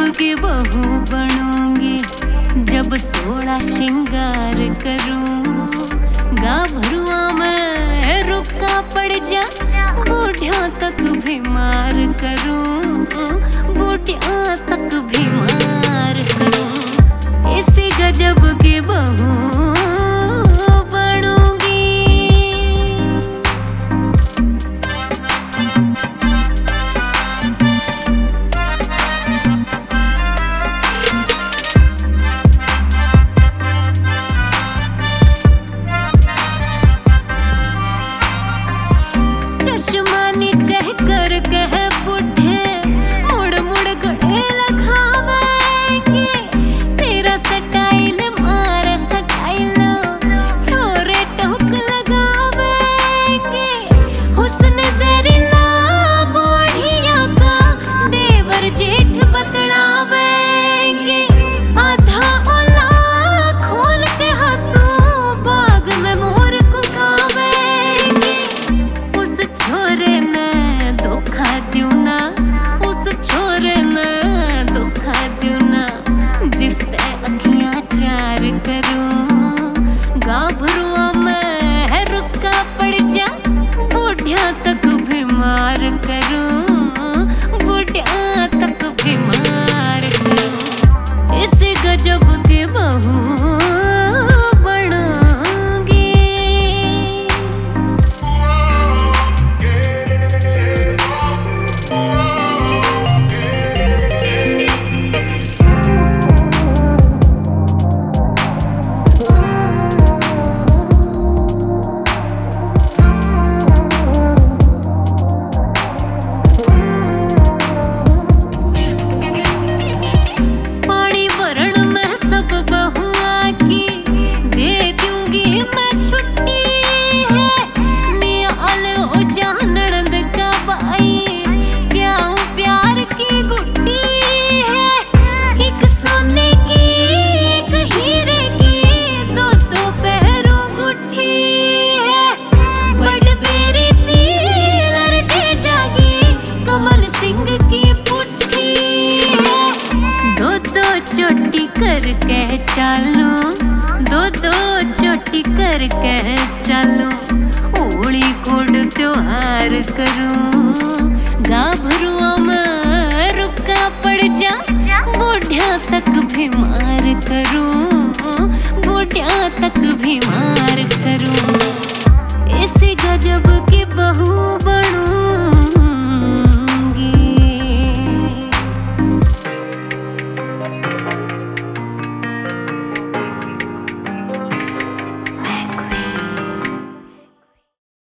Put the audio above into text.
की बहू बनूंगी, जब 16 श्रृंगार करूं। गाभरुआ में रुका पड़ जा, बूढ़ियों तक भी मार करूं, बूढ़ियों तक भी मार करूं। इसी गजब की बहू चोटी करके चालू, दो चोटी करके चालू। होली कोड त्योहार करूं, गाभरुआ में रुका पड़ जा, बूढ़िया तक भी मार करूं, बूढ़िया तक भी मार करूं। इसी गजब